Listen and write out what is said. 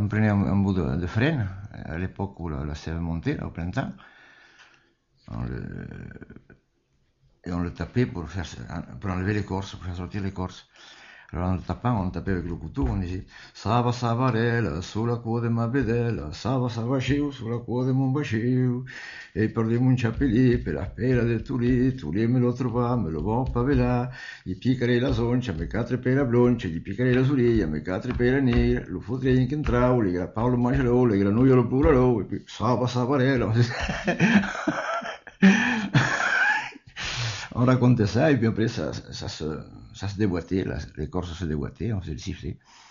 on prenait un bout de frêne, à l'époque où la sève montait, là, au printemps. Et on le tapait pour enlever l'écorce, pour faire sortir l'écorce. Alors en le tapant, on tapait avec le couteau, on disait Sava Savarella, sulla quo de ma bedella, Sava Savasciu, sulla quo de mon baciu. E perdemmo un ciappellì per la pera del Tulì me lo trovà, me lo va a pavelà, gli piccarei la soncia, me catre per la bloncia, gli piccarei la suriglia, me catre per la nera, lo fotrei in entrau, le gra Paolo Macelò, le granuio lo puralò, e poi Sava Savarella. On racontait ça, et puis après, ça se déboîtait, l'écorce se déboîtait, on faisait le sifflet.